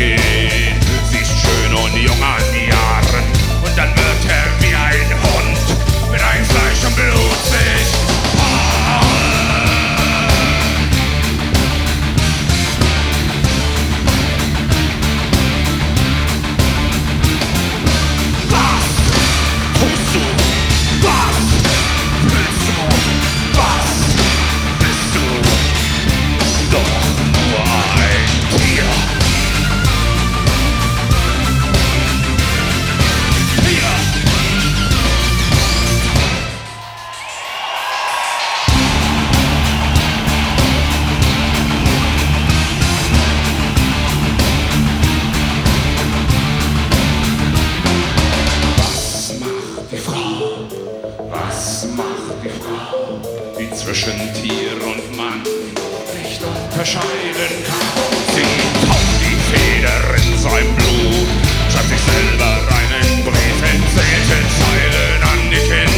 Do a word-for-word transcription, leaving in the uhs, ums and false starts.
gehen. Sie ist schön und jung an Jahren und dann wird er wie ein Hund mit einem Fleisch und Blut sich die zwischen Tier und Mann nicht unterscheiden kann. Sie taucht die Feder in sein Blut, schreibt sich selber einen Brief in zählte Zeilen an die Kinder.